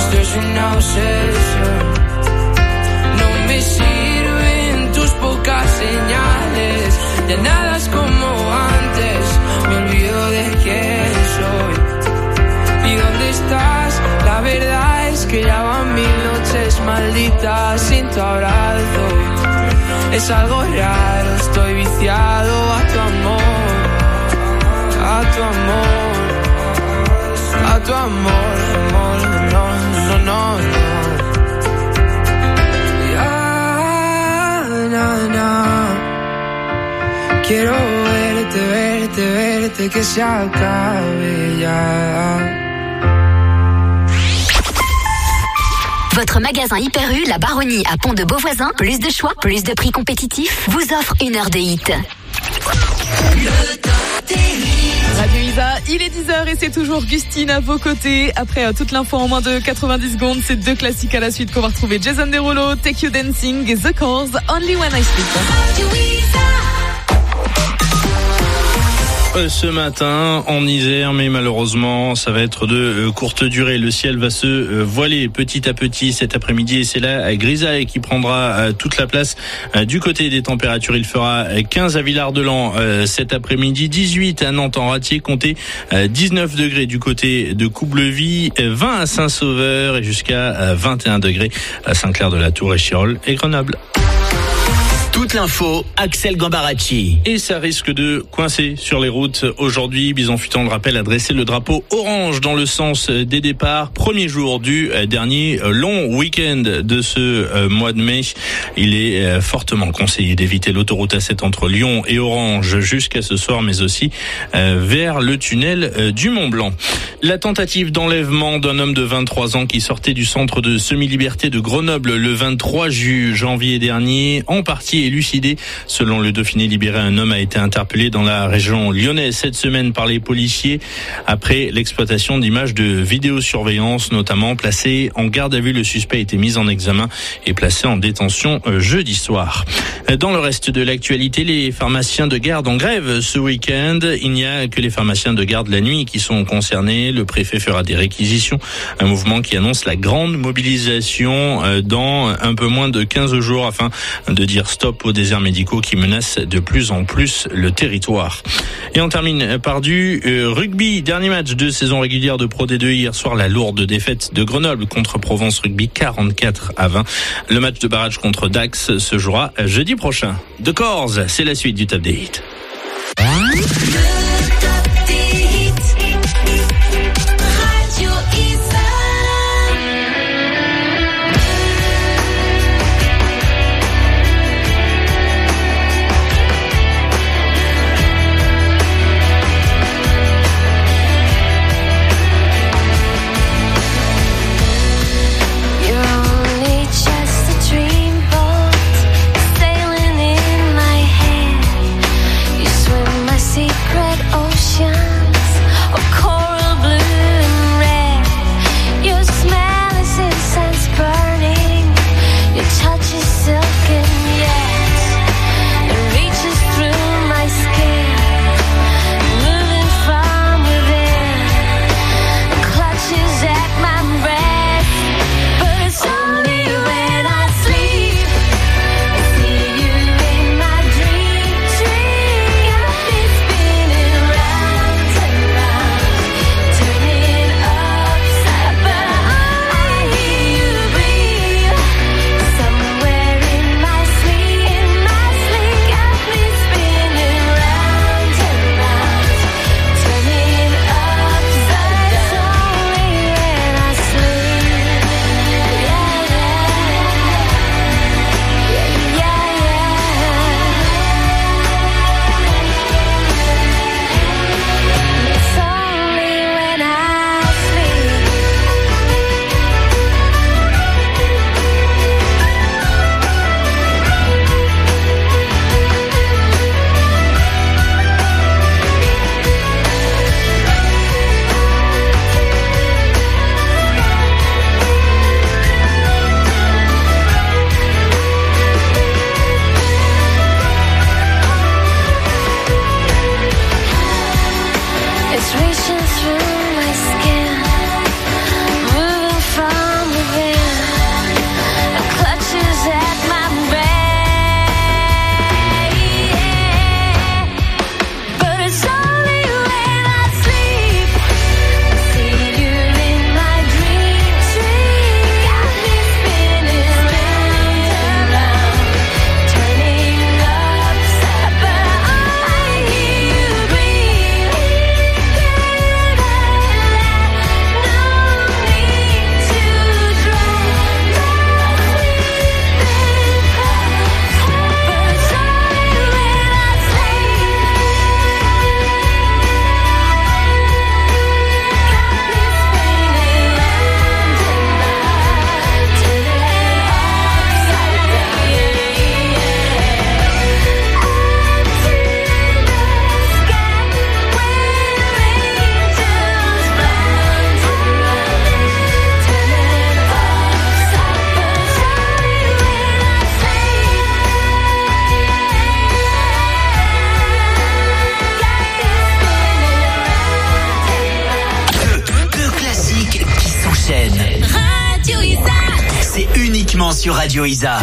esto es una obsesión. No me sirven tus pocas señales, ya nada es como antes, me olvido de quién soy. ¿Y dónde estás? La verdad es que ya van 1000 noches malditas sin tu abrazo. Es algo raro, estoy viciado a tu amor, a tu amor, a tu amor, amor, no, no, no, no. Ya, na, na. Quiero verte, verte, verte, que se acabe ya. Votre magasin Hyper U, la Baronnie à Pont de Beauvoisin, plus de choix, plus de prix compétitifs, vous offre 1 heure de hit. Radio Isa, il est 10h et c'est toujours Gustine à vos côtés. Après toute l'info en moins de 90 secondes, c'est 2 classiques à la suite qu'on va retrouver. Jason Derulo, Take You Dancing et The Cars, Only When I Sleep. Ce matin en Isère, mais malheureusement ça va être de courte durée. Le ciel va se voiler petit à petit cet après-midi et c'est la grisaille qui prendra toute la place du côté des températures. Il fera 15 à Villard-de-Lans cet après-midi, 18 à Nantes-en-Ratier, comptez 19 degrés du côté de Coublevis, 20 à Saint-Sauveur et jusqu'à 21 degrés à Saint-Clair-de-la-Tour, Échirolles et Grenoble. Toute l'info, Axel Gambaracci. Et ça risque de coincer sur les routes aujourd'hui. Bison Futant, le rappel, a dressé le drapeau orange dans le sens des départs. Premier jour du dernier long week-end de ce mois de mai. Il est fortement conseillé d'éviter l'autoroute A7 entre Lyon et Orange jusqu'à ce soir, mais aussi vers le tunnel du Mont-Blanc. La tentative d'enlèvement d'un homme de 23 ans qui sortait du centre de semi-liberté de Grenoble le 23 janvier dernier, en partie élucidé. Selon le Dauphiné libéré, un homme a été interpellé dans la région lyonnaise cette semaine par les policiers après l'exploitation d'images de vidéosurveillance, notamment placé en garde à vue. Le suspect a été mis en examen et placé en détention jeudi soir. Dans le reste de l'actualité, les pharmaciens de garde en grève ce week-end. Il n'y a que les pharmaciens de garde la nuit qui sont concernés. Le préfet fera des réquisitions. Un mouvement qui annonce la grande mobilisation dans un peu moins de 15 jours afin de dire stop aux déserts médicaux qui menacent de plus en plus le territoire. Et on termine par du rugby. Dernier match de saison régulière de Pro D2 hier soir, la lourde défaite de Grenoble contre Provence Rugby 44-20. Le match de barrage contre Dax se jouera jeudi prochain. The Cars, c'est la suite du Top des Hits. Secret uniquement sur Radio Isa.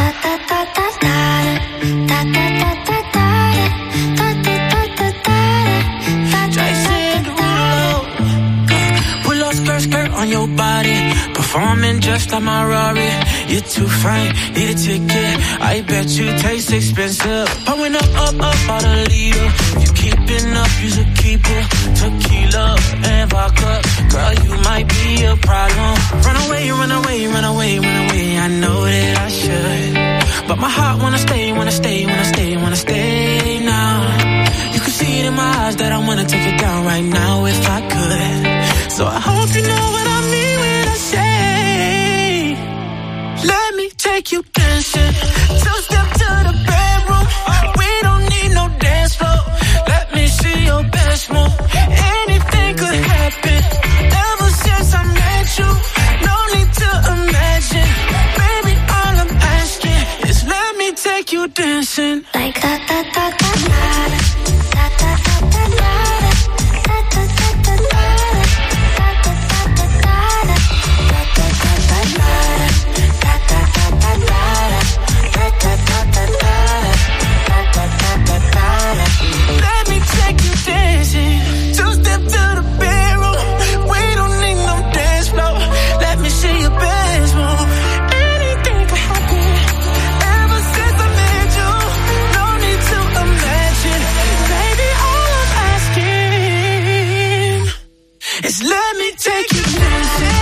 Skirt on your body, performing just like my Rari. You're too fine, need a ticket. I bet you taste expensive. Pouring up all the leader. If you keeping up, you should keep it. Tequila and vodka, girl, you might be a problem. Run away, run away, run away, run away. I know that I should, but my heart wanna stay, wanna stay, wanna stay, wanna stay now. You can see it in my eyes that I wanna take it down right now if I could. So I hope you know what I mean when I say, let me take you dancing. Two-step to the bedroom. We don't need no dance floor. Let me see your best move. Anything could happen. Ever since I met you, no need to imagine. Baby, all I'm asking is let me take you dancing. Like da da da da da da da da da da. Let me take you dancing. Two-step to the bedroom. We don't need no dance floor. Let me see your best move. Anything could happen. Ever since I met you, no need to imagine. Baby, all I'm asking is let me take you dancing.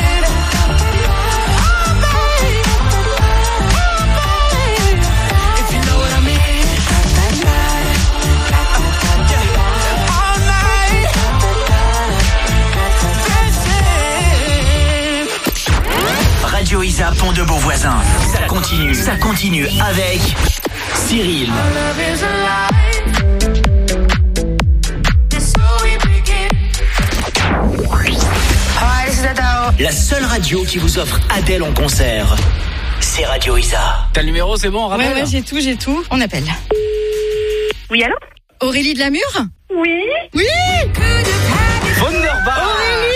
Radio Isa, Pont de Beauvoisin. Ça continue avec Cyril. La seule radio qui vous offre Adèle en concert, c'est Radio Isa. T'as le numéro, c'est bon, on rappelle? Ouais, j'ai tout. On appelle. Oui, allô? Aurélie de la Mure? Oui. Oui! Wunderbar! Aurélie!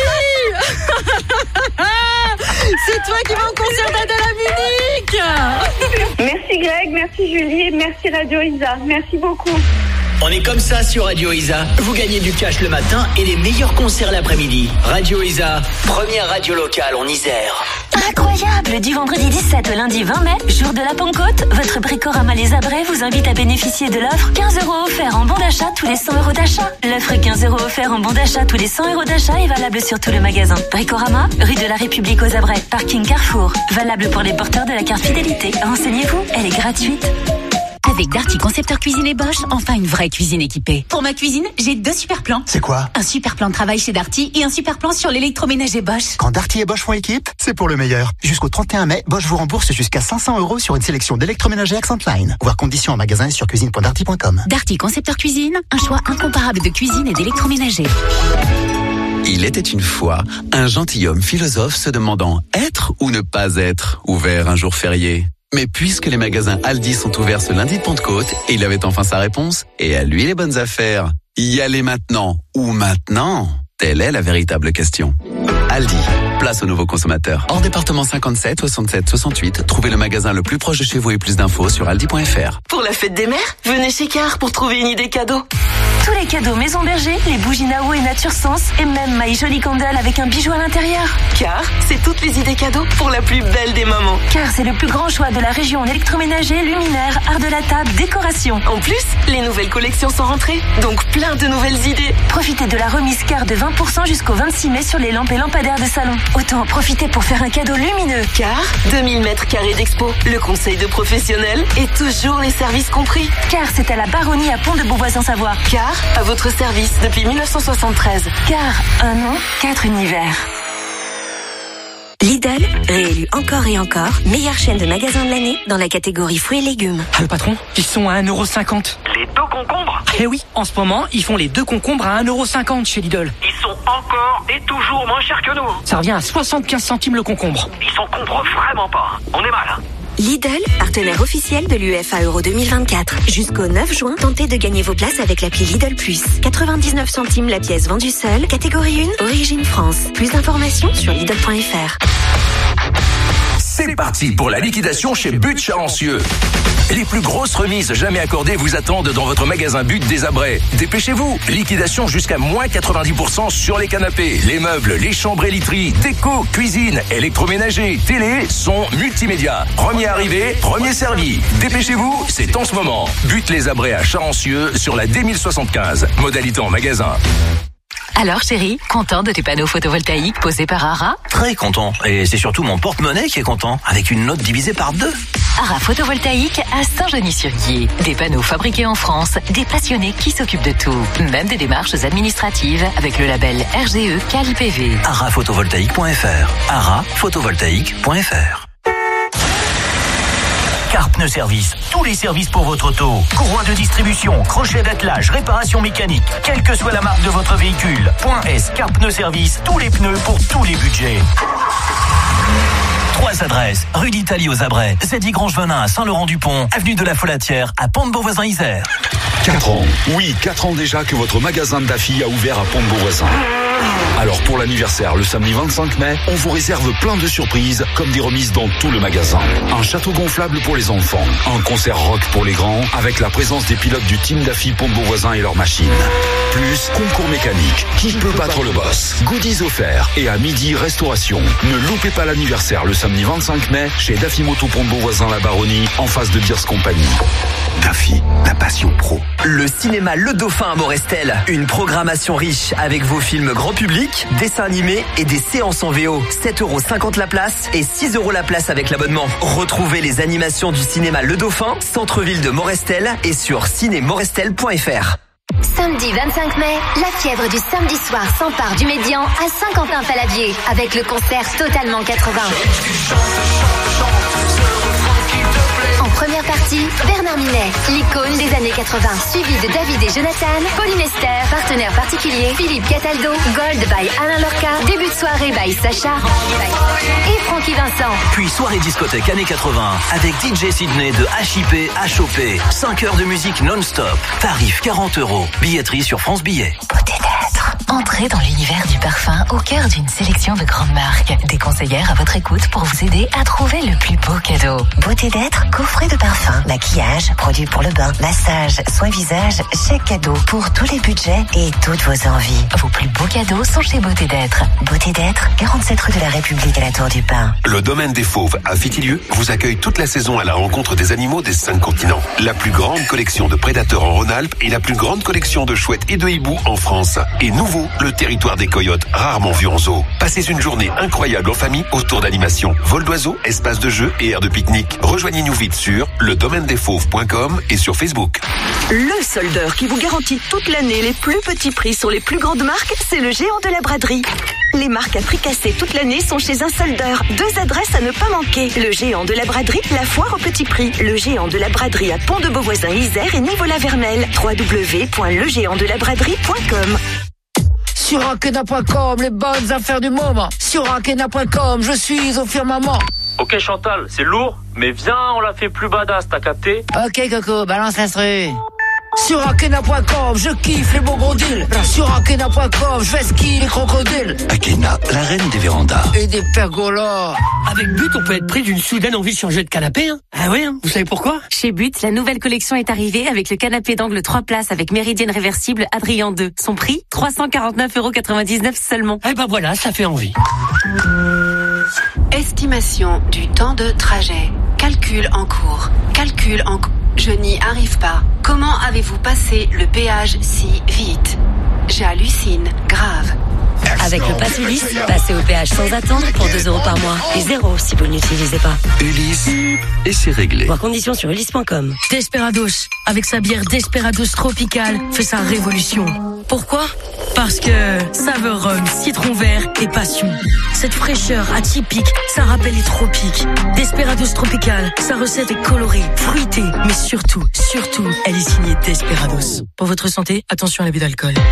C'est toi qui vas au concert d'Adèle à Munich! Merci Greg, merci Julie et merci Radio Isa. Merci beaucoup. On est comme ça sur Radio Isa. Vous gagnez du cash le matin et les meilleurs concerts l'après-midi. Radio Isa, première radio locale en Isère. Incroyable! Du vendredi 17 au lundi 20 mai, jour de la Pentecôte, votre Bricorama Les Abrets vous invite à bénéficier de l'offre 15 € offerts en bon d'achat tous les 100 € d'achat. L'offre 15 € offerts en bon d'achat tous les 100 € d'achat est valable sur tout le magasin. Bricorama, rue de la République aux Abrets, parking Carrefour. Valable pour les porteurs de la carte fidélité. Renseignez-vous, elle est gratuite. Avec Darty Concepteur Cuisine et Bosch, enfin une vraie cuisine équipée. Pour ma cuisine, j'ai 2 super plans. C'est quoi? Un super plan de travail chez Darty et un super plan sur l'électroménager Bosch. Quand Darty et Bosch font équipe, c'est pour le meilleur. Jusqu'au 31 mai, Bosch vous rembourse jusqu'à 500 € sur une sélection d'électroménagers Accent Line. Voir conditions en magasin et sur cuisine.darty.com. Darty Concepteur Cuisine, un choix incomparable de cuisine et d'électroménager. Il était une fois un gentilhomme philosophe se demandant être ou ne pas être ouvert un jour férié. Mais puisque les magasins Aldi sont ouverts ce lundi de Pentecôte, et il avait enfin sa réponse, et à lui les bonnes affaires. Y aller maintenant ou maintenant? Telle est la véritable question. Aldi, place aux nouveaux consommateurs. Hors département 57, 67, 68, trouvez le magasin le plus proche de chez vous et plus d'infos sur aldi.fr. Pour la fête des mères, venez chez Car pour trouver une idée cadeau. Tous les cadeaux Maison Berger, les bougies Nao et Nature Sense et même My Jolie Candle avec un bijou à l'intérieur. Car c'est toutes les idées cadeaux pour la plus belle des mamans. Car c'est le plus grand choix de la région en électroménager, luminaire, art de la table, décoration. En plus, les nouvelles collections sont rentrées, donc plein de nouvelles idées. Profitez de la remise Car de 20% jusqu'au 26 mai sur les lampes et lampadaires de salon. Autant en profiter pour faire un cadeau lumineux. Car 2000 mètres carrés d'expo, le conseil de professionnels et toujours les services compris. Car c'est à la Baronnie à Pont de Beauvoisin-Savoie. Car à votre service depuis 1973. Car un nom, 4 univers. Lidl, réélu encore et encore, meilleure chaîne de magasins de l'année dans la catégorie fruits et légumes. Ah le patron, ils sont à 1,50 €. Les 2 concombres? Eh oui, en ce moment, ils font les 2 concombres à 1,50 € chez Lidl. Ils sont encore et toujours moins chers que nous. Ça revient à 75 centimes le concombre. Ils s'encombrent vraiment pas. On est mal, hein. Lidl, partenaire officiel de l'UEFA Euro 2024. Jusqu'au 9 juin, tentez de gagner vos places avec l'appli Lidl Plus. 99 centimes la pièce vendue seule, catégorie 1, origine France. Plus d'informations sur Lidl.fr. C'est parti pour la liquidation chez But Charancieux. Les plus grosses remises jamais accordées vous attendent dans votre magasin But des Abrets. Dépêchez-vous, liquidation jusqu'à moins 90% sur les canapés, les meubles, les chambres et literies, déco, cuisine, électroménager, télé, son, multimédia. Premier arrivé, premier servi. Dépêchez-vous, c'est en ce moment. But les Abrets à Charancieux sur la D1075. Modalité en magasin. Alors chérie, content de tes panneaux photovoltaïques posés par Ara? Très content. Et c'est surtout mon porte-monnaie qui est content, avec une note divisée par 2. Ara Photovoltaïque à Saint-Genis-sur-Guiers. Des panneaux fabriqués en France, des passionnés qui s'occupent de tout. Même des démarches administratives avec le label RGE Quali-PV. araphotovoltaïque.fr. araphotovoltaïque.fr. Car Pneu Service, tous les services pour votre auto. Courroie de distribution, crochet d'attelage, réparation mécanique, quelle que soit la marque de votre véhicule. Point S, Car Pneu Service, tous les pneus pour tous les budgets. 3 adresses, rue d'Italie aux Abrets, Zeddy Grangevenin à Saint-Laurent-du-Pont, avenue de la Folatière à Pont-de-Beauvoisin-Isère. 4 ans, oui, 4 ans déjà que votre magasin de Daffy a ouvert à Pont-de-Beauvoisin. Alors pour l'anniversaire, le samedi 25 mai, on vous réserve plein de surprises, comme des remises dans tout le magasin. Un château gonflable pour les enfants, un concert rock pour les grands, avec la présence des pilotes du team Daffy Pont-de-Beauvoisin et leurs machines. Plus concours mécanique, qui peut battre le boss, goodies offerts, et à midi, restauration. Ne loupez pas l'anniversaire le samedi 25 mai, chez Daffy Moto Pont-de-Beauvoisin La Baronnie, en face de Beers Company. Daffy, la passion pro. Le cinéma Le Dauphin à Morestel, une programmation riche avec vos films grand public, dessins animés et des séances en VO. 7,50€ la place et 6€ la place avec l'abonnement. Retrouvez les animations du cinéma Le Dauphin, centre-ville de Morestel et sur cinémorestel.fr. Samedi 25 mai, la fièvre du samedi soir s'empare du Médian à Saint-Quentin-Fallavier avec le concert Totalement 80. En première partie, Bernard Minet, l'icône des années 80, suivi de David et Jonathan, Pauline Esther, partenaire particulier, Philippe Cataldo, Gold by Alain Lorca, début de soirée by Sacha et Francky Vincent. Puis soirée discothèque années 80 avec DJ Sydney de HIP HOP. 5 heures de musique non-stop. Tarif 40€. Billetterie sur France Billets. Beauté d'être. Entrez dans l'univers du parfum au cœur d'une sélection de grandes marques. Des conseillères à votre écoute pour vous aider à trouver le plus beau cadeau. Beauté d'être, coffret de parfum, maquillage, produits pour le bain, massage, soins visage, chèque cadeau pour tous les budgets et toutes vos envies. Vos plus beaux cadeaux sont chez Beauté d'être. Beauté d'être, 47 rue de la République à la Tour du Pin. Le domaine des Fauves à Fitilieu vous accueille toute la saison à la rencontre des animaux des 5 continents. La plus grande collection de prédateurs en Rhône-Alpes et la plus grande collection de chouettes et de hiboux en France. Et nouveau, le territoire des coyotes, rarement vu en zoo. Passez une journée incroyable en famille autour d'animations, vol d'oiseaux, espace de jeu et aires de pique-nique. Rejoignez-nous vite sur ledomainedesfauves.com et sur Facebook. Le soldeur qui vous garantit toute l'année les plus petits prix sur les plus grandes marques, c'est le Géant de la Braderie. Les marques à prix cassé toute l'année sont chez un soldeur. 2 adresses à ne pas manquer. Le Géant de la Braderie, la foire au petit prix. Le Géant de la Braderie à Pont-de-Beauvoisin-Isère et Nivola-Vermel. www.legéantdelabraderie.com. Sur Ankena.com, les bonnes affaires du moment. Sur Ankena.com, je suis au firmament. Ok Chantal, c'est lourd, mais viens, on la fait plus badass, t'as capté? Ok Coco, balance l'instru. Sur Ankena.com, je kiffe les beaux gros deals. Sur Ankena.com, je vais skier les crocodiles. Ankena, la reine des vérandas. Et des pergolas. Avec But, on peut être pris d'une soudaine envie de changer de canapé. Hein. Ah oui, hein. Vous savez pourquoi? Chez But, la nouvelle collection est arrivée avec le canapé d'angle 3 places avec méridienne réversible Adrien 2. Son prix, 349,99€ seulement. Eh ben voilà, ça fait envie. Estimation du temps de trajet. Calcul en cours. Je n'y arrive pas. Comment avez-vous passé le péage si vite? J'hallucine. Grave. Avec le Pass Ulysse, passez au péage sans attendre pour 2€ par mois et 0 si vous ne l'utilisez pas. Ulysse, et c'est réglé. Voir conditions sur ulysse.com. Desperados, avec sa bière Desperados tropicale, fait sa révolution. Pourquoi? Parce que saveur rhum, citron vert et passion. Cette fraîcheur atypique, ça rappelle les tropiques. Desperados tropical, sa recette est colorée, fruitée, mais surtout, elle est signée Desperados. Pour votre santé, attention à l'abus d'alcool.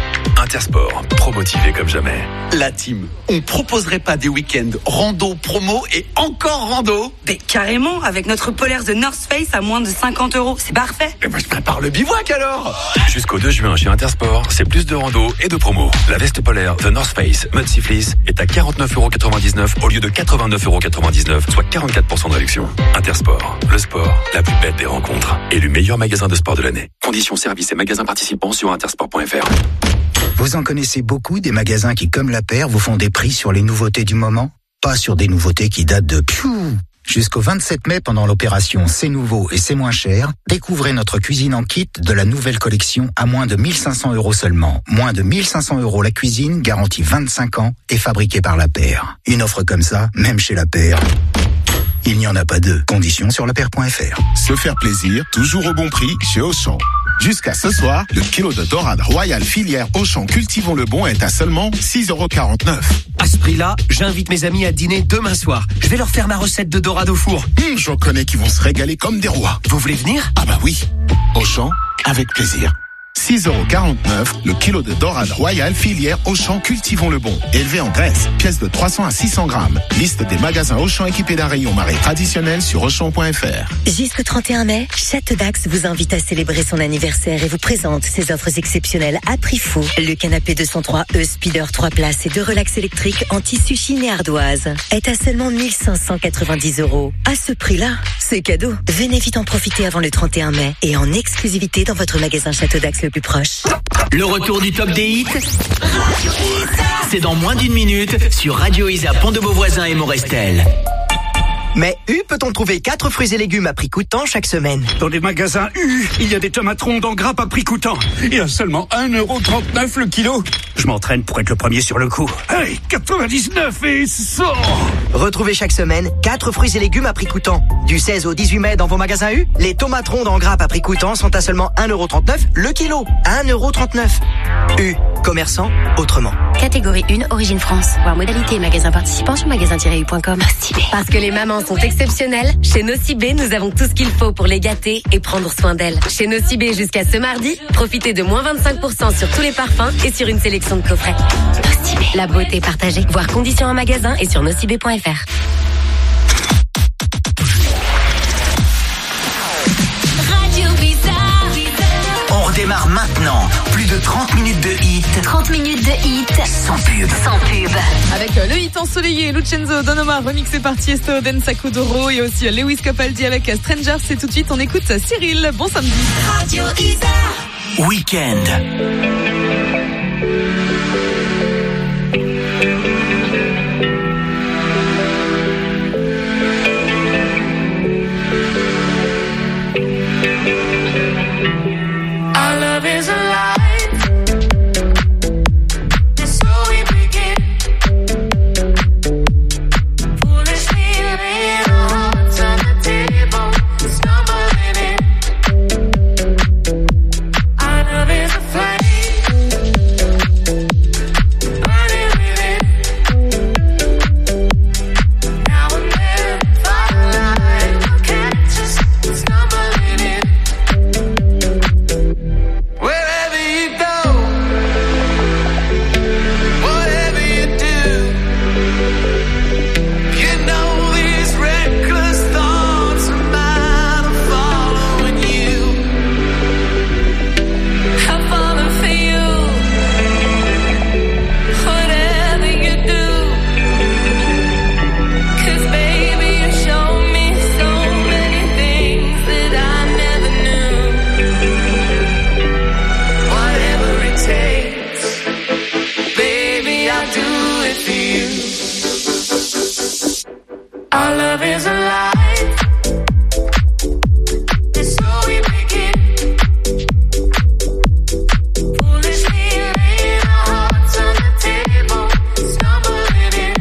Intersport, pro-motivé comme jamais. La team, on proposerait pas des week-ends rando, promo et encore rando? Mais carrément, avec notre polaire The North Face à moins de 50 €, c'est parfait. Et moi je prépare le bivouac alors. Jusqu'au 2 juin chez Intersport, c'est plus de rando et de promo. La veste polaire The North Face Mud Sea Fleece est à 49,99 € au lieu de 89,99 €, soit 44% de réduction. Intersport, le sport, la plus belle des rencontres. Élu meilleur magasin de sport de l'année. Conditions, services et magasins participants sur intersport.fr. Vous en connaissez beaucoup des magasins qui, comme La Paire, vous font des prix sur les nouveautés du moment? Pas sur des nouveautés qui datent de Jusqu'au 27 mai, pendant l'opération C'est nouveau et c'est moins cher, découvrez notre cuisine en kit de la nouvelle collection à moins de 1500 € seulement. Moins de 1500 € la cuisine, garantie 25 ans et fabriquée par La Paire. Une offre comme ça, même chez La Paire, il n'y en a pas deux. Conditions sur lapaire.fr. Se faire plaisir, toujours au bon prix chez Auchan. Jusqu'à ce soir, le kilo de dorade royale filière Auchan Cultivons le Bon est à seulement 6,49 €. À ce prix-là, j'invite mes amis à dîner demain soir. Je vais leur faire ma recette de dorade au four. J'en connais qui vont se régaler comme des rois. Vous voulez venir? Ah bah oui. Auchan, avec plaisir. 6,49 € le kilo de dorade royale filière Auchan Cultivons le Bon. Élevé en Grèce, pièce de 300 à 600 grammes. Liste des magasins Auchan équipés d'un rayon marée traditionnel sur Auchan.fr. Jusqu'au 31 mai, Château d'Axe vous invite à célébrer son anniversaire et vous présente ses offres exceptionnelles à prix fou. Le canapé 203E Speeder 3 places et 2 relax électriques en tissu Chine et ardoise est à seulement 1590 €. À ce prix-là, c'est cadeau. Venez vite en profiter avant le 31 mai et en exclusivité dans votre magasin Château d'Axe le plus proche. Le retour du top des hits, c'est dans moins d'une minute sur Radio Isa Pont-de-Beauvoisin et Morestel. Mais U peut-on trouver 4 fruits et légumes à prix coûtant chaque semaine? Dans les magasins U, il y a des tomates rondes en grappe à prix coûtant. Et à seulement 1,39 € le kilo. Je m'entraîne pour être le premier sur le coup. Hey, 99 et 100. Retrouvez chaque semaine 4 fruits et légumes à prix coûtant. Du 16 au 18 mai dans vos magasins U, les tomates rondes en grappe à prix coûtant sont à seulement 1,39 € le kilo. 1,39 €. U, commerçant autrement. Catégorie 1, Origine France. Voir modalité et magasins participants sur magasin-u.com. Parce que les mamans sont exceptionnelles, chez Nocibé, nous avons tout ce qu'il faut pour les gâter et prendre soin d'elles. Chez Nocibé, jusqu'à ce mardi, profitez de moins 25% sur tous les parfums et sur une sélection de coffrets. Nocibé, la beauté partagée. Voir conditions en magasin et sur nocibé.fr. On redémarre maintenant. Plus de 30 minutes de hit. 30 minutes de hit. Sans pub. Sans pub. Avec le hit ensoleillé, Lucenzo, Don Omar, remixé par Tiesto, Densa Kuduro et aussi Lewis Capaldi avec Strangers. Et tout de suite, on écoute Cyril. Bon samedi. Radio Isa. Weekend. Our love is alive. And so we begin. Foolishly laying our hearts on the table, stumbling in. Our love is a flame, burning within. Now and then, firelight will catch us stumbling in. Wherever you go, whatever you do, you know these reckless thoughts of mine are following you. I'm falling for you, whatever you do. 'Cause baby, you show me so many things that I never knew. Whatever it takes, baby, I'll do it for you. Our love is alive, and so we begin. Foolishly laying our hearts on the table, stumbling in.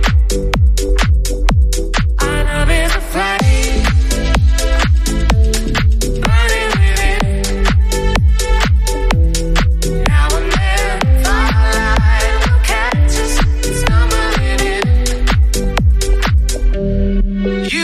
Our love is a flame, burning within. Now and then, firelight will catch us stumbling in.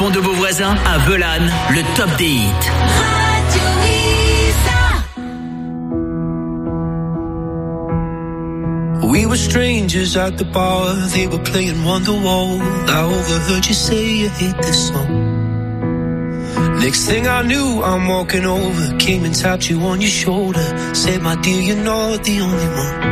Pont de Beauvoisin à Velanne, le top des hits. We were strangers at the bar, they were playing Wonderwall. I overheard you say you hate this song. Next thing I knew, I'm walking over, came and tapped you on your shoulder. Said, my dear, you're not the only one.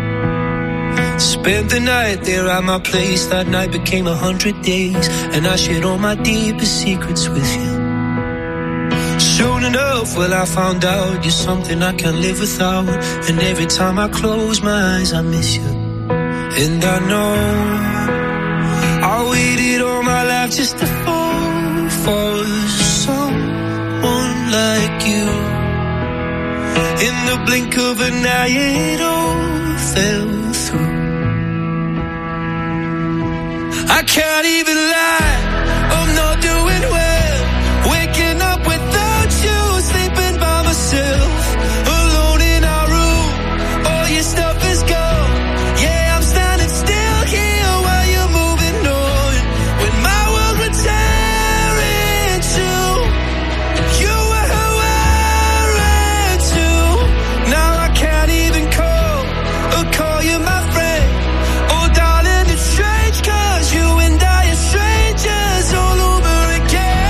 Spent the night there at my place, that night became 100 days. And I shared all my deepest secrets with you. Soon enough, well, I found out you're something I can't live without. And every time I close my eyes, I miss you. And I know I waited all my life just to fall for someone like you. In the blink of an eye, it all fell through. I can't even lie, I'm not doing well. Waking up without you, sleeping by myself, alone in our room, all your stuff is gone. Yeah, I'm standing still here while you're moving on. When my world would tear into, you were who I ran to. Now I can't even call you my friend. Oh darling, it's strange, cause you and I are strangers all over again.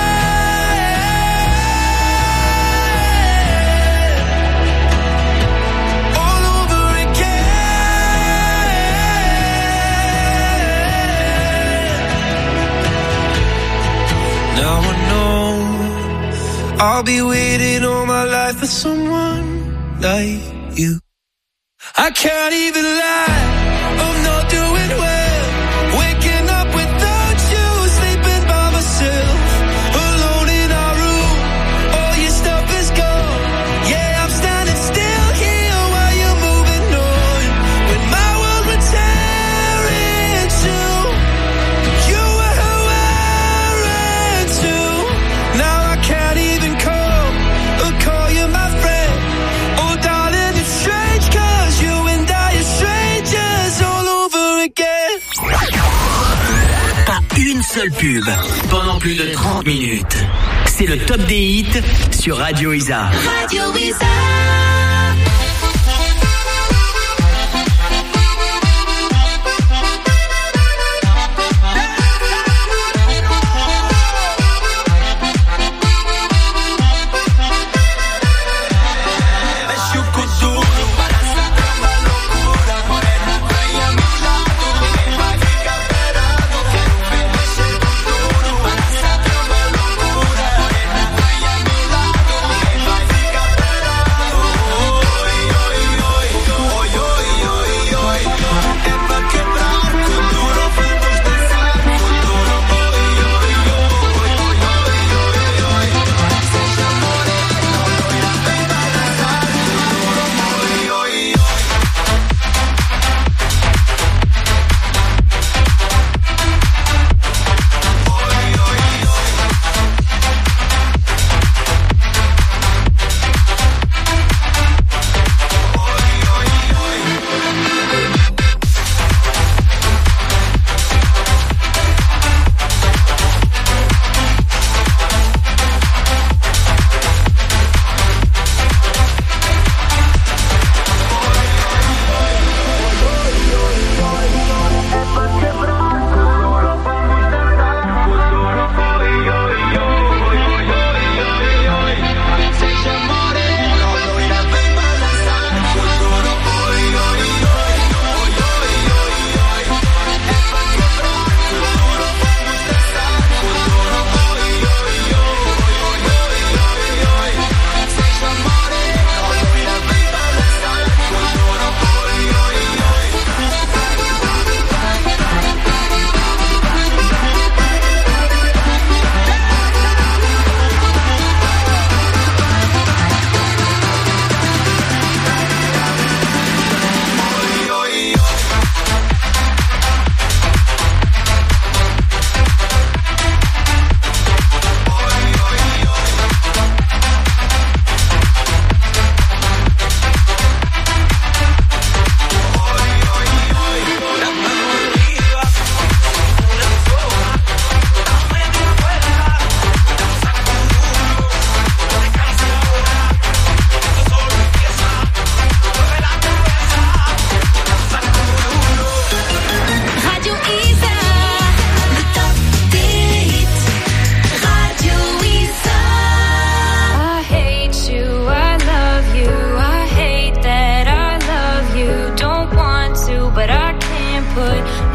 All over again. Now I know I'll be waiting all my life for someone like you. I can't even lie, I'm not doing well. Waking up without you, sleeping by myself, alone in our room, all your stuff is gone. Yeah, I'm standing still here while you're moving on. When my world would tear into, you were who I ran to. Now I can't even call you my friend. Oh darling, it's strange, cause you and I are strangers all over again. Pas une seule pub pendant plus de 30 minutes. C'est le top des hits sur Radio Isa. Radio Isa.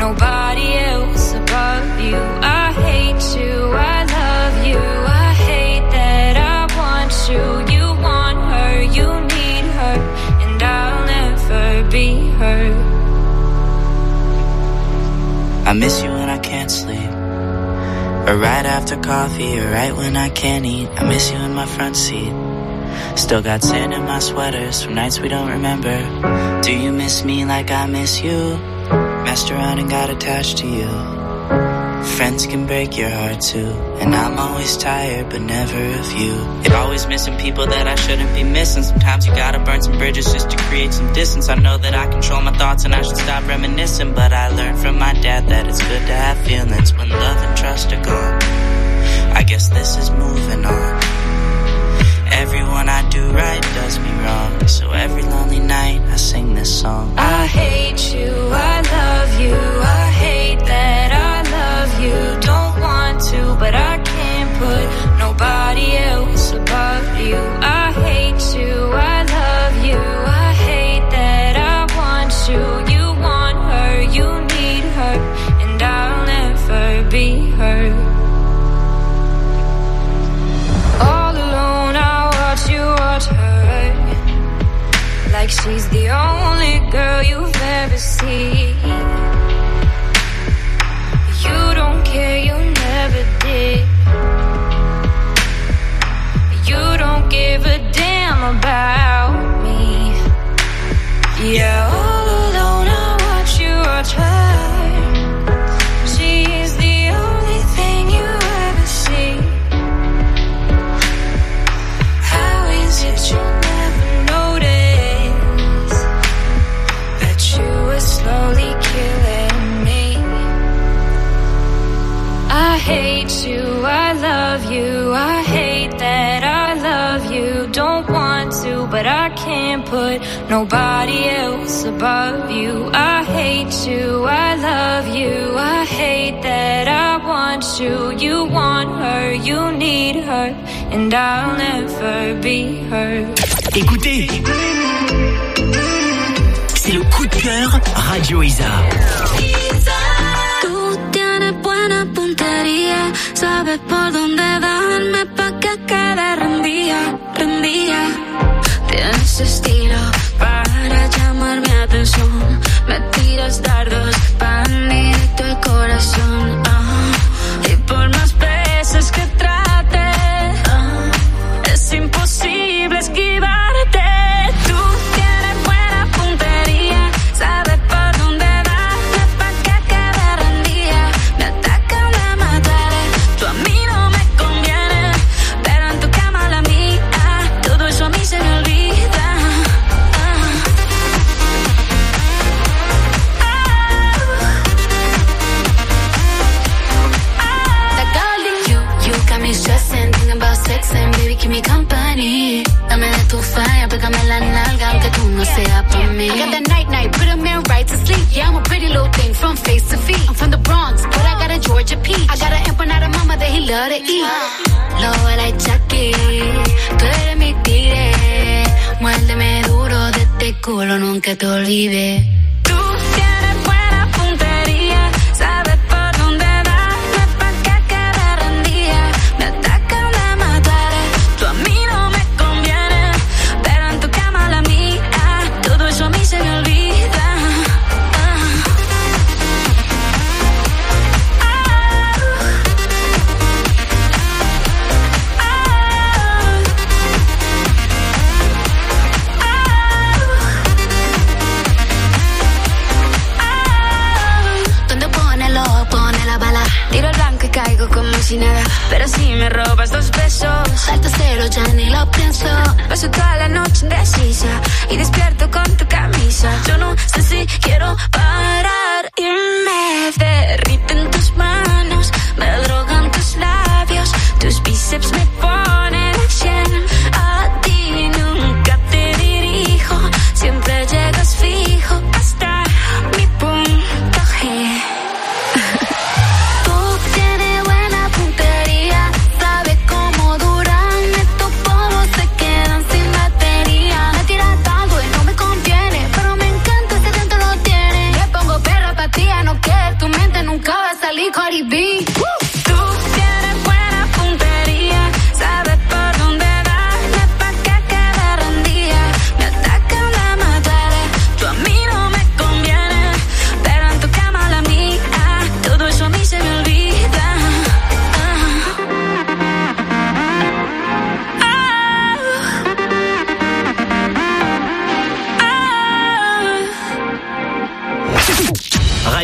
nobody else above you. I hate you, I love you, I hate that I want you. You want her, you need her, and I'll never be her. I miss you when I can't sleep, or right after coffee, or right when I can't eat. I miss you in my front seat. Still got sand in my sweaters from nights we don't remember. Do you miss me like I miss you? Messed around and got attached to you. Friends can break your heart too, and I'm always tired but never of you. If always missing people that I shouldn't be missing. Sometimes you gotta burn some bridges just to create some distance. I know that I control my thoughts and I should stop reminiscing, but I learned from my dad that it's good to have feelings when love and trust are gone. I guess this is moving on. Everyone I do right does me wrong, so every lonely night I sing this song. I hate you, I love you, I hate that I love you. Don't want to, but I can't put nobody else above you. I hate you, I love you, I hate that I want you. You want her, you need her, and I'll never be her. All alone I watch you watch her, like she's the only girl you've ever seen. You don't care, you never did. You don't give a damn about me. Yeah, all alone I watch you watch her. She's the only thing you ever see. How is it you never notice that you were slowly killing me? I hate you, I love you, I hate that I love you. Don't want to, but I can't put nobody else above you. I hate you, I love you, I hate that I want you. You want her, you need her, and I'll never be her. Écoutez, c'est le coup de cœur Radio Isa. Sabes por dónde darme pa' que quede rendida, rendida. Tienes estilo para llamar mi atención. Me tiras dardos pa' directo el corazón. Y por más veces que trate, es imposible esquivarte. Tú tienes buena puntería, sabes por dónde darme pa' que quede rendida. Me atacan de matar. Tú a mí no me conviene, pero en tu cama la mía, todo eso a mí se me olvida. That darling, you got me stressing, thinking about sex and baby keep me company. Dame de tu falla, pégame la nalga, aunque tú no seas por mí. I got that night, put 'em in right to sleep. Yeah, I'm a pretty little thing from face to feet. I'm from the Bronx, but I got a Georgia peach. I got an empanada mama that he love to eat. Lo like Chucky, tú eres mi tigre. Muérdeme duro de este culo, nunca te olvides. Tú tienes buena puntería, sabes por dónde darme pa' que quede rendida. Me atacan de matar, tú a mí no me conviene, pero en tu cama la mía, todo eso a mí se me olvida. Tiro el blanco y caigo como si nada, pero si me robas 2 besos, salto cero, ya ni lo pienso. Paso toda la noche indecisa y despierto con tu camisa. Yo no sé si quiero parar y me derriten tus manos, me drogan tus labios, tus bíceps me ponen a 100. A ti nunca te dirijo, siempre llegas fijo hasta mi punto G. Conviene,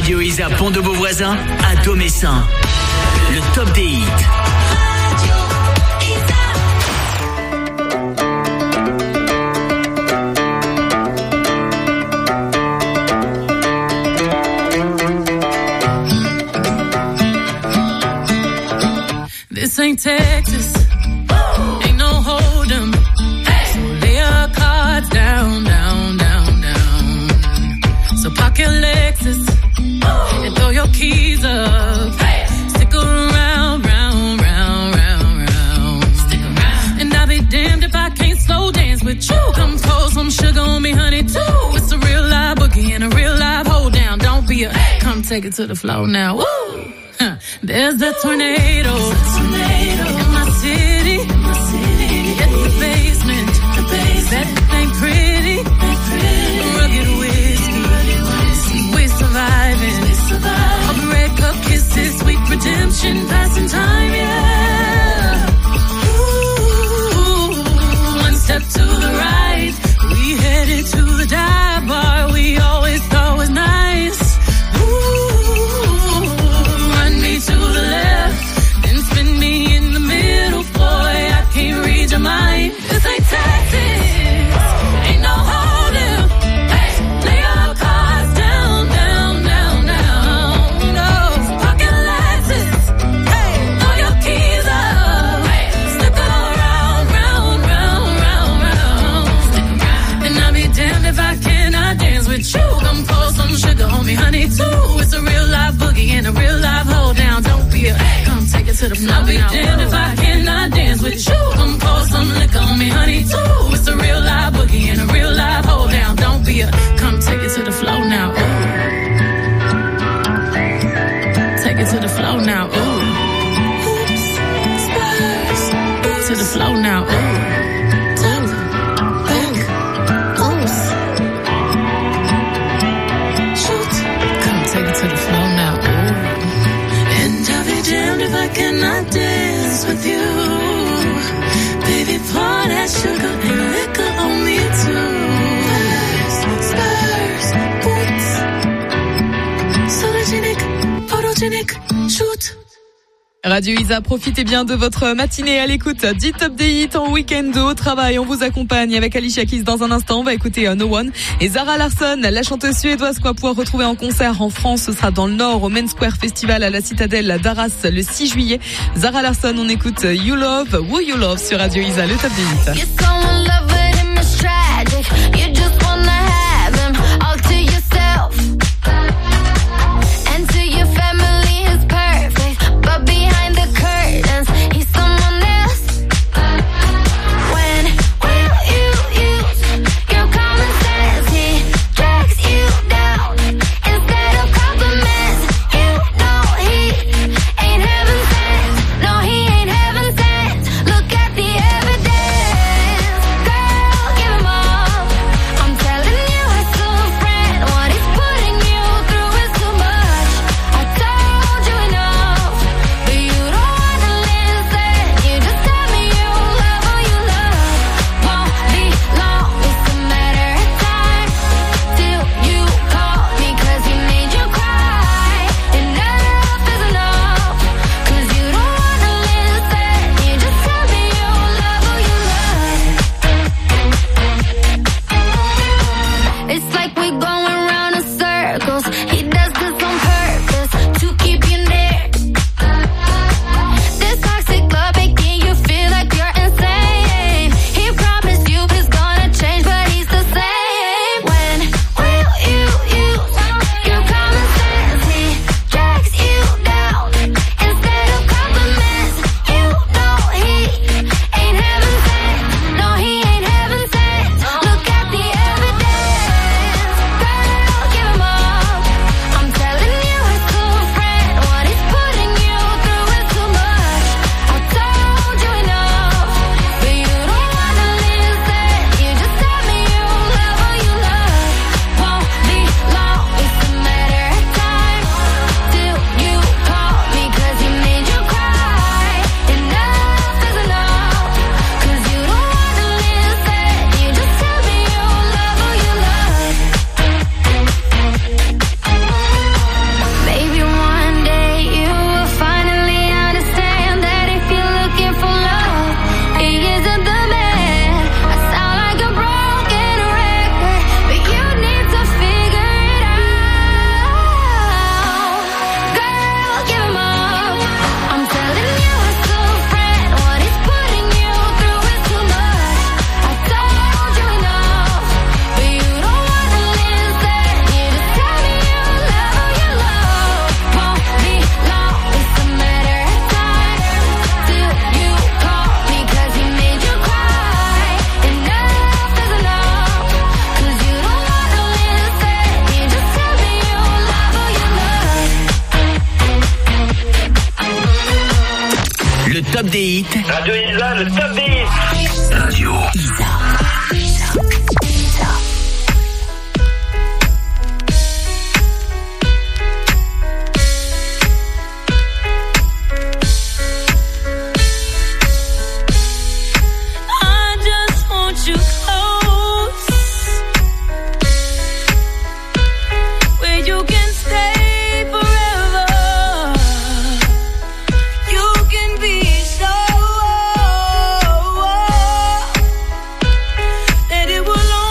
Radio Isa Pont de Beauvoisin à Domessin. Le top des hits. This ain't Texas, ain't no hold'em. So lay your cards down, down, down, down. So park your Lexus and throw your keys up. Stick around, round, round, round, round. Stick around. And I'll be damned if I can't slow dance with you. Come pour some sugar on me, honey, too. It's a real live boogie and a real live hold down. Don't be a, come take it to the floor now. Woo! There's a tornado in my city. At the basement, that ain't pretty. Rugged whiskey, we surviving. All the red cup kisses, sweet redemption, passing time, yeah. Ooh, one step to the right, we headed to the dive bar we always thought was nice. To the left, then spin me in the middle, boy, I can't read your mind. This ain't Texas, ain't no hold'em. Lay your cards down, down, down, down. No, pocket Lexus, throw your keys up. Slip around, round, round, round, round. And I'll be damned if I cannot dance with you. Come pour some sugar on me, honey, too. It's a real live boogie and a real live hold down. Don't be a, come take it to the floor. I'll be damned if I cannot dance with you. Come pour some liquor on me, honey, too. It's a real live boogie and a real live hold down. Don't be a, come take it to the floor now. Ooh. Take it to the floor now. Ooh. Oops, Spurs. To the floor now. Ooh. If I cannot dance with you, baby, pour that sugar and liquor on me too. Spurs, boots, sologenic, photogenic, shoot. Radio Isa, profitez bien de votre matinée à l'écoute du top des hits en week-end au travail. On vous accompagne avec Alicia Keys dans un instant. On va écouter No One et Zara Larsson, la chanteuse suédoise qu'on va pouvoir retrouver en concert en France. Ce sera dans le Nord au Main Square Festival à la Citadelle d'Arras le 6 juillet. Zara Larsson, on écoute You Love, Who You Love sur Radio Isa, le top des hits. des hits. Radio Isa, le top des hits. Radio Isa. That it will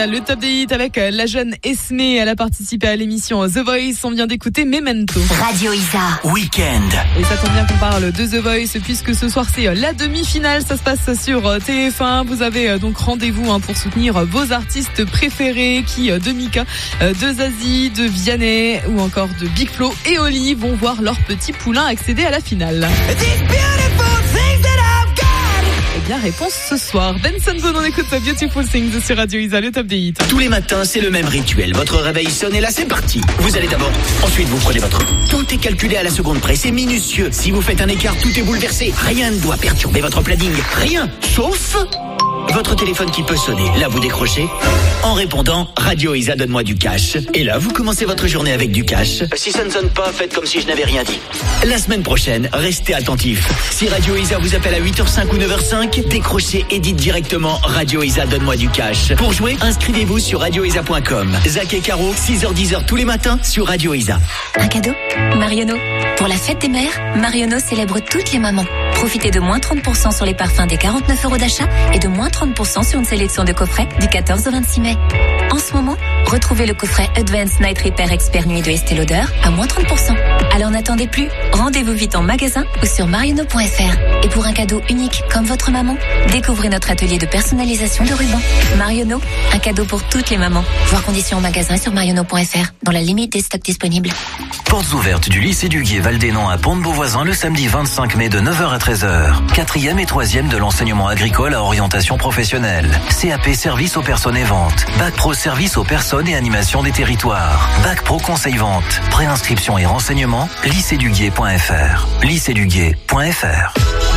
le top des hits avec la jeune Esme. Elle a participé à l'émission The Voice. On vient d'écouter Memento. Radio Isa. Week-end. Et ça tombe bien qu'on parle de The Voice puisque ce soir c'est la demi-finale. Ça se passe sur TF1. Vous avez donc rendez-vous pour soutenir vos artistes préférés qui de Mika, de Zazie, de Vianney ou encore de Big Flo et Oli vont voir leur petit poulain accéder à la finale. Eh bien, réponse ce soir. Benson Boone, on écoute Beautiful Things sur Radio Isa, le top des hits. Tous les matins, c'est le même rituel. Votre réveil sonne et là, c'est parti. Vous allez d'abord. Ensuite, vous prenez votre... Tout est calculé à la seconde près. C'est minutieux. Si vous faites un écart, tout est bouleversé. Rien ne doit perturber votre planning. Rien. Sauf... votre téléphone qui peut sonner. Là, vous décrochez en répondant « Radio Isa, donne-moi du cash ». Et là, vous commencez votre journée avec du cash. Si ça ne sonne pas, faites comme si je n'avais rien dit. La semaine prochaine, restez attentifs. Si Radio Isa vous appelle à 8h05 ou 9h05, décrochez et dites directement « Radio Isa, donne-moi du cash ». Pour jouer, inscrivez-vous sur radioisa.com. Zach et Caro, 6h-10h tous les matins sur Radio Isa. Un cadeau ? Marionneau. Pour la fête des mères, Marionneau célèbre toutes les mamans. Profitez de moins 30% sur les parfums des 49 € d'achat et de moins 30% sur une sélection de coffrets du 14 au 26 mai. En ce moment, retrouvez le coffret Advanced Night Repair Expert Nuit de Estée Lauder à moins 30%. Alors n'attendez plus, rendez-vous vite en magasin ou sur marionneau.fr. Et pour un cadeau unique comme votre maman, découvrez notre atelier de personnalisation de rubans. Marionneau, un cadeau pour toutes les mamans. Voir conditions en magasin sur marionneau.fr, dans la limite des stocks disponibles. Portes ouvertes du lycée du Gué Val-des-Nants à Pont-de-Beauvoisin le samedi 25 mai de 9h à 13h. 4e et 3e de l'enseignement agricole à orientation professionnelle. CAP service aux personnes et ventes. Bac Pro service aux personnes et animation des territoires. Bac Pro conseil vente. Préinscription et renseignements, lycéeduguay.fr. lycéeduguay.fr.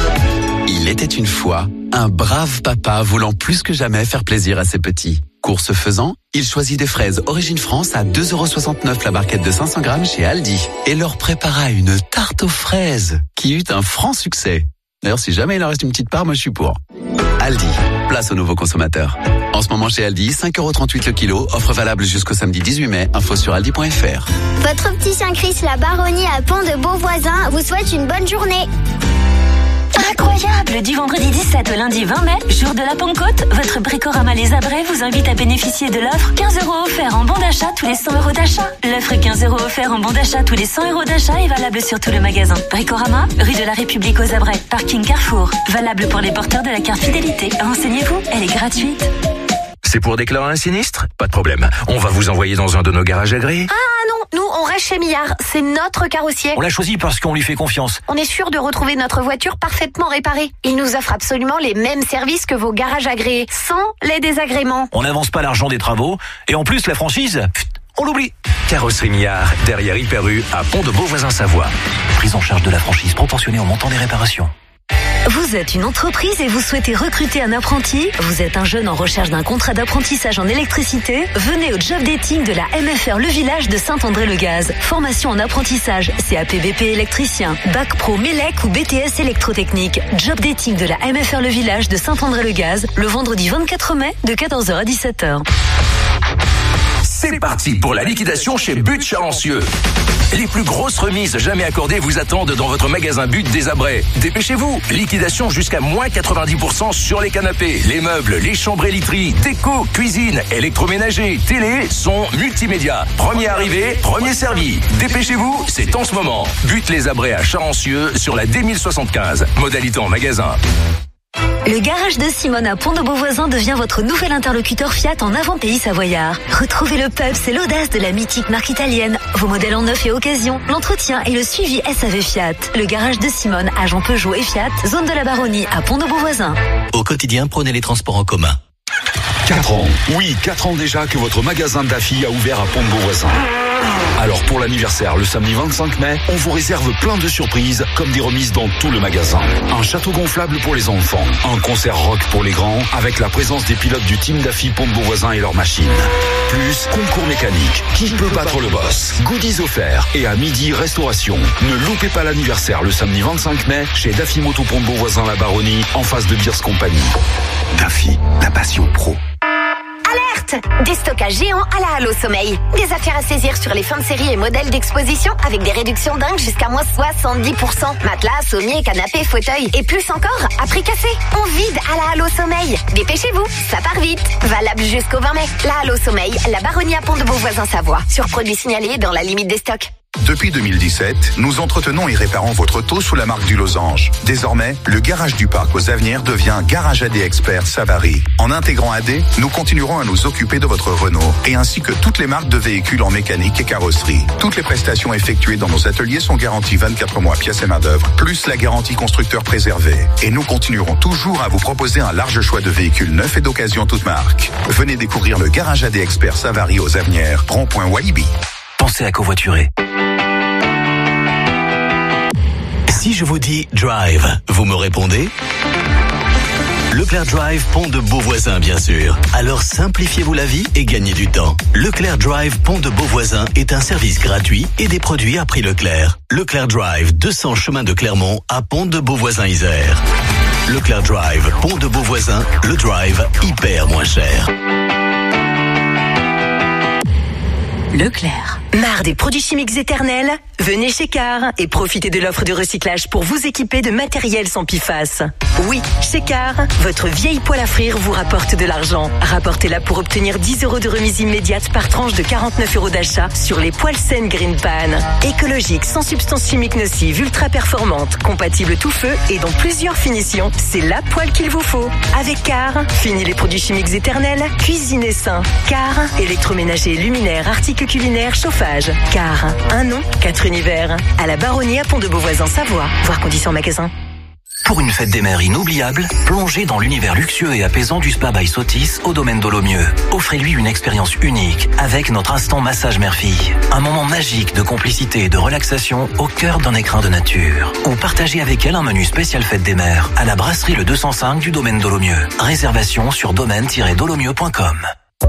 Il était une fois un brave papa voulant plus que jamais faire plaisir à ses petits. Course faisant, il choisit des fraises Origine France à 2,69 € la barquette de 500 grammes chez Aldi et leur prépara une tarte aux fraises qui eut un franc succès. D'ailleurs, si jamais il en reste une petite part, moi je suis pour. Aldi, place aux nouveaux consommateurs. En ce moment chez Aldi, 5,38 € le kilo, offre valable jusqu'au samedi 18 mai, info sur aldi.fr. Votre petit chien Chris, la baronnie à Pont-de-Beauvoisin, vous souhaite une bonne journée. Incroyable! Du vendredi 17 au lundi 20 mai, jour de la Pentecôte, votre Bricorama Les Abrets vous invite à bénéficier de l'offre 15 € offerts en bon d'achat tous les 100 € d'achat. L'offre 15 € offerts en bon d'achat tous les 100 € d'achat est valable sur tout le magasin. Bricorama, rue de la République aux Abrets, parking Carrefour. Valable pour les porteurs de la carte fidélité. Renseignez-vous, elle est gratuite. C'est pour déclarer un sinistre ? Pas de problème. On va vous envoyer dans un de nos garages agréés. Ah non, nous on reste chez Millard, c'est notre carrossier. On l'a choisi parce qu'on lui fait confiance. On est sûr de retrouver notre voiture parfaitement réparée. Il nous offre absolument les mêmes services que vos garages agréés, sans les désagréments. On n'avance pas l'argent des travaux, et en plus la franchise, on l'oublie. Carrosserie Millard, derrière Hyper-U, à Pont-de-Beauvoisin-Savoie. Prise en charge de la franchise proportionnée au montant des réparations. Vous êtes une entreprise et vous souhaitez recruter un apprenti? Vous êtes un jeune en recherche d'un contrat d'apprentissage en électricité? Venez au job dating de la MFR Le Village de Saint-André-le-Gaz. Formation en apprentissage, CAP BP électricien, Bac Pro Mélec ou BTS électrotechnique. Job dating de la MFR Le Village de Saint-André-le-Gaz, le vendredi 24 mai de 14h à 17h. C'est parti pour la liquidation chez But Chalencieux. Les plus grosses remises jamais accordées vous attendent dans votre magasin But des Abrets. Dépêchez-vous, liquidation jusqu'à moins 90% sur les canapés, les meubles, les chambres et literies, déco, cuisine, électroménager, télé, son, multimédia. Premier arrivé, premier servi. Dépêchez-vous, c'est en ce moment. But les Abrets à Chalencieux sur la D1075. Modalité en magasin. Le garage de Simone à Pont-de-Beauvoisin devient votre nouvel interlocuteur Fiat en avant-pays savoyard. Retrouvez le peps et l'audace de la mythique marque italienne, vos modèles en neuf et occasion, l'entretien et le suivi SAV Fiat. Le garage de Simone à Jean Peugeot et Fiat, zone de la Baronnie à Pont-de-Beauvoisin. Au quotidien, prenez les transports en commun. 4 ans. Oui, 4 ans déjà que votre magasin Daffy a ouvert à Pont-de-Beauvoisin. Alors pour l'anniversaire, le samedi 25 mai, on vous réserve plein de surprises, comme des remises dans tout le magasin. Un château gonflable pour les enfants, un concert rock pour les grands, avec la présence des pilotes du team Daffy Pont-de-Beauvoisin et leurs machines. Plus concours mécanique, qui peut battre le boss, goodies offerts, et à midi, restauration. Ne loupez pas l'anniversaire le samedi 25 mai, chez Daffy Moto Pont-de-Beauvoisin la Baronnie, en face de Beers Company. Daffy, la passion pro. Alerte! Des stockages géants à la Halo Sommeil. Des affaires à saisir sur les fins de série et modèles d'exposition avec des réductions dingues jusqu'à moins 70%. Matelas, sommiers, canapés, fauteuils et plus encore à prix cassé. On vide à la Halo Sommeil. Dépêchez-vous, ça part vite. Valable jusqu'au 20 mai. La Halo Sommeil, la Baronnie à Pont de Beauvoisin Savoie. Sur produits signalés dans la limite des stocks. Depuis 2017, nous entretenons et réparons votre auto sous la marque du Losange. Désormais, le garage du parc aux Avenirs devient Garage AD Expert Savary. En intégrant AD, nous continuerons à nous occuper de votre Renault et ainsi que toutes les marques de véhicules en mécanique et carrosserie. Toutes les prestations effectuées dans nos ateliers sont garanties 24 mois pièces et main d'œuvre, plus la garantie constructeur préservée. Et nous continuerons toujours à vous proposer un large choix de véhicules neufs et d'occasion toutes marques. Venez découvrir le Garage AD Expert Savary aux Avenirs, rond-point Walibi. Pensez à covoiturer. Si je vous dis Drive, vous me répondez ? Leclerc Drive, Pont de Beauvoisin, bien sûr. Alors simplifiez-vous la vie et gagnez du temps. Leclerc Drive, Pont de Beauvoisin est un service gratuit et des produits à prix Leclerc. Leclerc Drive, 200 chemin de Clermont à Pont de Beauvoisin-Isère. Leclerc Drive, Pont de Beauvoisin, le drive hyper moins cher. Leclerc. Marre des produits chimiques éternels? Venez chez Car et profitez de l'offre de recyclage pour vous équiper de matériel sans PFAS. Oui, chez Car, votre vieille poêle à frire vous rapporte de l'argent. Rapportez-la pour obtenir 10 € de remise immédiate par tranche de 49 € d'achat sur les poêles Sen Green Pan. Écologique, sans substances chimiques nocives, ultra performante, compatible tout feu et dans plusieurs finitions, c'est la poêle qu'il vous faut. Avec Car, fini les produits chimiques éternels, cuisinez sain. Car, électroménager, luminaire, articles culinaires, chauffage. Car, un nom, 4 univers. À la Baronnie à Pont de Beauvoisin, Savoie. Voir conditions magasin. Pour une fête des mers inoubliable, plongez dans l'univers luxueux et apaisant du Spa by Sotis au domaine d'Olomieux. Offrez-lui une expérience unique avec notre instant massage mère-fille. Un moment magique de complicité et de relaxation au cœur d'un écrin de nature. Ou partagez avec elle un menu spécial fête des mers à la brasserie Le 205 du domaine d'Olomieux. Réservation sur domaine-dolomieux.com.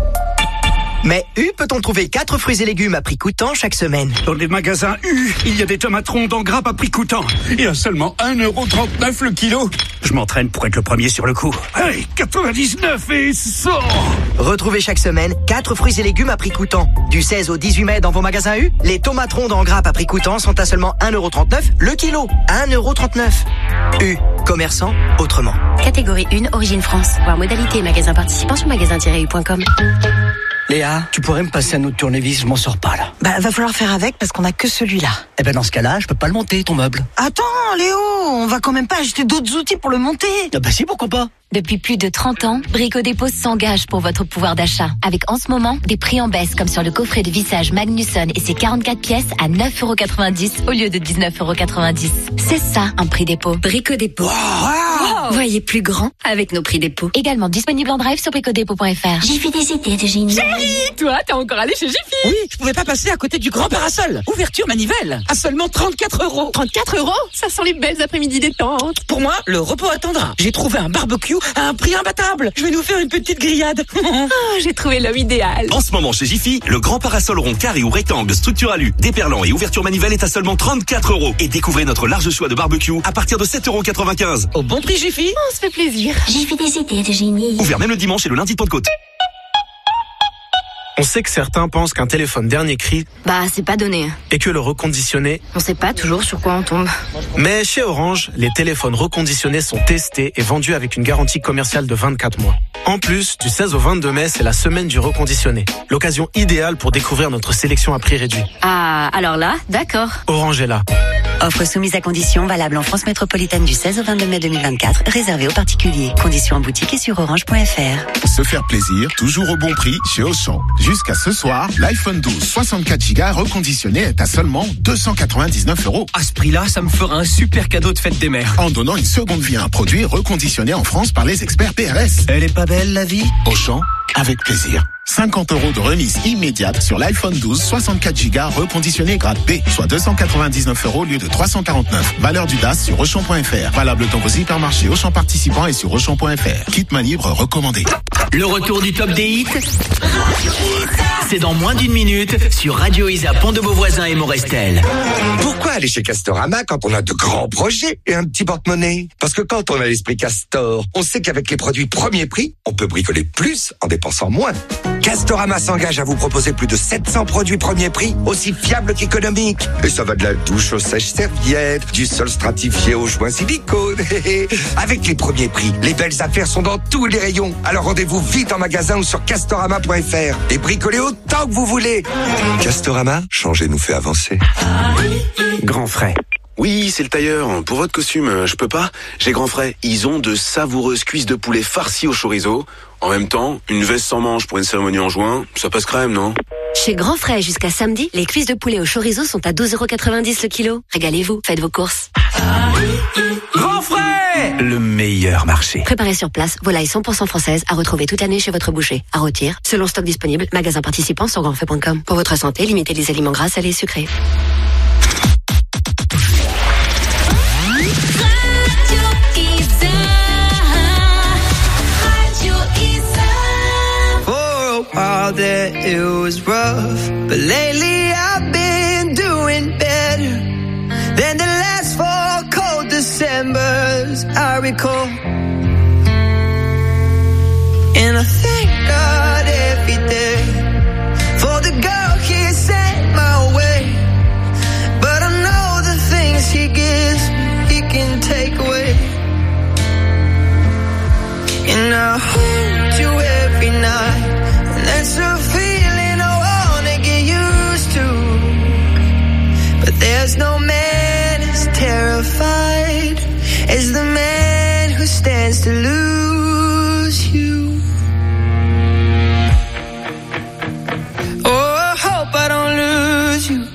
Mais U peut-on trouver 4 fruits et légumes à prix coûtant chaque semaine? Dans les magasins U, il y a des tomates rondes en grappe à prix coûtant. Et à seulement 1,39 € le kilo. Je m'entraîne pour être le premier sur le coup. Hey, 99 et 100! Retrouvez chaque semaine 4 fruits et légumes à prix coûtant. Du 16 au 18 mai dans vos magasins U, les tomates rondes en grappe à prix coûtant sont à seulement 1,39 € le kilo. 1,39 €. U, commerçant autrement. Catégorie 1, Origine France. Voir modalité magasin participant sur magasin-u.com. Léa, tu pourrais me passer un autre tournevis, je m'en sors pas là. Bah, va falloir faire avec parce qu'on a que celui-là. Eh ben dans ce cas-là, je peux pas le monter, ton meuble. Attends, Léo, on va quand même pas acheter d'autres outils pour le monter. Ah bah si, pourquoi pas. Depuis plus de 30 ans, Brico Dépôt s'engage pour votre pouvoir d'achat. Avec en ce moment, des prix en baisse comme sur le coffret de vissage Magnusson et ses 44 pièces à 9,90 € au lieu de 19,90 €. C'est ça, un prix dépôt. Brico Dépôt. Wow. Voyez plus grand avec nos prix dépôt. Également disponible en drive sur bricodépôt.fr. J'ai fait des idées de génie. Chérie, toi, t'es encore allé chez Jiffy? Oui, je pouvais pas passer à côté du grand parasol. Ouverture manivelle, à seulement 34 €. 34 €? Ça sent les belles après-midi détente. Pour moi, le repos attendra. J'ai trouvé un barbecue à un prix imbattable. Je vais nous faire une petite grillade. J'ai trouvé l'homme idéal. En ce moment chez Jiffy, le grand parasol rond carré ou rectangle structure alu, déperlant et ouverture manivelle est à seulement 34 €. Et découvrez notre large choix de barbecue à partir de 7,95 €. Au bon prix Jiffy. On se fait plaisir. J'ai fait des idées de génie. Ouvert même le dimanche et le lundi de Pentecôte. On sait que certains pensent qu'un téléphone dernier cri, c'est pas donné. et que le reconditionné, On sait pas toujours sur quoi on tombe. mais chez Orange, les téléphones reconditionnés sont testés et vendus avec une garantie commerciale de 24 mois. En plus, du 16 au 22 mai, c'est la semaine du reconditionné. L'occasion idéale pour découvrir notre sélection à prix réduit. Ah, alors là, d'accord. Orange est là. Offre soumise à conditions, valable en France métropolitaine du 16 au 22 mai 2024, réservée aux particuliers. Conditions en boutique et sur orange.fr. Se faire plaisir, toujours au bon prix chez Auchan. Jusqu'à ce soir, l'iPhone 12 64 Go reconditionné est à seulement 299 €. À ce prix-là, ça me fera un super cadeau de fête des mères. En donnant une seconde vie à un produit reconditionné en France par les experts PRS. Elle est pas belle, la vie? Auchan, avec plaisir. 50 € de remise immédiate sur l'iPhone 12 64 Go reconditionné grade B, soit 299 € au lieu de 349. Valeur du DAS sur Auchan.fr. Valable dans vos hypermarchés Auchan participants et sur Auchan.fr. Kit main libre recommandé. Le retour du top des hits, c'est dans moins d'une minute sur Radio Isa Pont de Beauvoisin et Morestel. Pourquoi aller chez Castorama quand on a de grands projets et un petit porte-monnaie? Parce que quand on a l'esprit Castor, on sait qu'avec les produits premier prix, on peut bricoler plus en dépensant 50% moins. Castorama s'engage à vous proposer plus de 700 produits premier prix, aussi fiables qu'économiques. Et ça va de la douche aux sèches-serviettes, du sol stratifié aux joints silicone. Avec les premiers prix, les belles affaires sont dans tous les rayons. Alors rendez-vous vite en magasin ou sur castorama.fr et bricolez autant que vous voulez. Castorama, changer nous fait avancer. Grand frais. Oui, c'est le tailleur. Pour votre costume, je peux pas. J'ai Grand Frais. Ils ont de savoureuses cuisses de poulet farcies au chorizo. En même temps, une veste sans manches pour une cérémonie en juin, ça passe crème, non? Chez Grand Frais, jusqu'à samedi, les cuisses de poulet au chorizo sont à 12,90€ le kilo. Régalez-vous, faites vos courses. Grand Frais, le meilleur marché. Préparez sur place, volaille 100% française à retrouver toute l'année chez votre boucher. À rôtir, selon stock disponible, magasin participant sur grandfrais.com. Pour votre santé, limitez les aliments gras, salés et sucrés. While there it was rough, but lately I've been doing better than the last 4 cold Decembers I recall. And I thank God every day for the girl He sent my way. But I know the things He gives me, He can take away. And I hold you every night. That's a feeling I wanna get used to. But there's no man as terrified as the man who stands to lose you. Oh, I hope I don't lose you.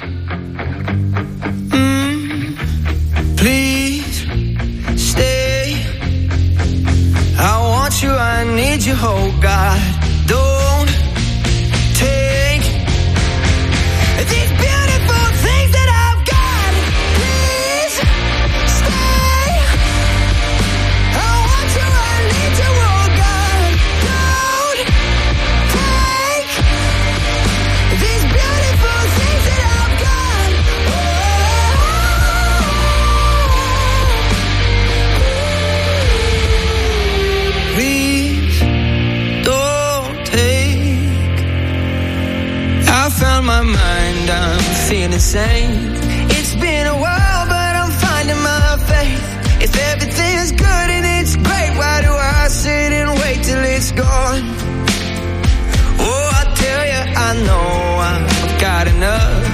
Please stay. I want you, I need you, oh God. Don't take these beautiful things that I've got. Please stay. I want you, I need you, oh God. Don't take these beautiful things that I've got. Please don't take. I found my mind, I'm feeling sane. It's been a while, but I'm finding my faith. If everything is good and it's great, why do I sit and wait till it's gone? Oh, I tell you, I know I've got enough.